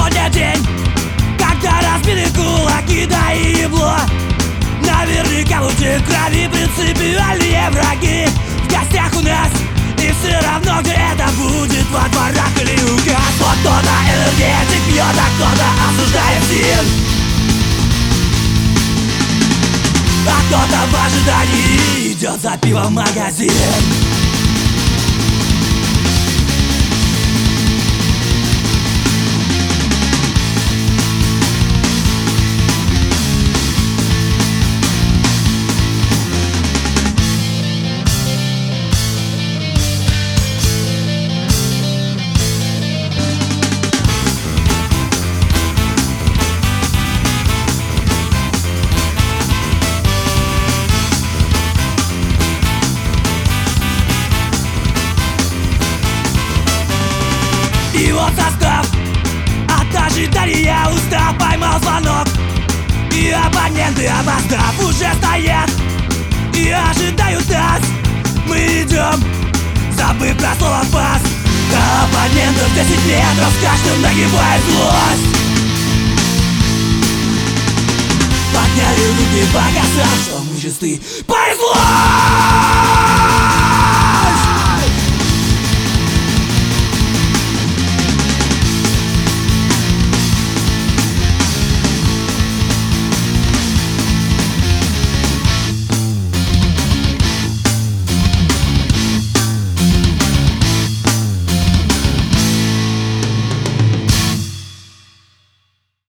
сегодня день, когда разбиты кулаки, да и ебло. Наверняка в луче крови принципиальные враги в гостях у нас. И все равно, где это будет, во дворах или у газ. Вот кто-то энергетик пьет, а кто-то осуждает сил, а кто-то в ожидании идет за пивом в магазин. И вот состав от ожидания устав, поймал звонок, и абоненты, опоздав, уже стоят и ожидают нас. Мы идем, забыв про слово «пас». До оппонентов 10 метров, с каждым нагибает злость. Подняли руки, показав, что мы чисты. Повезло!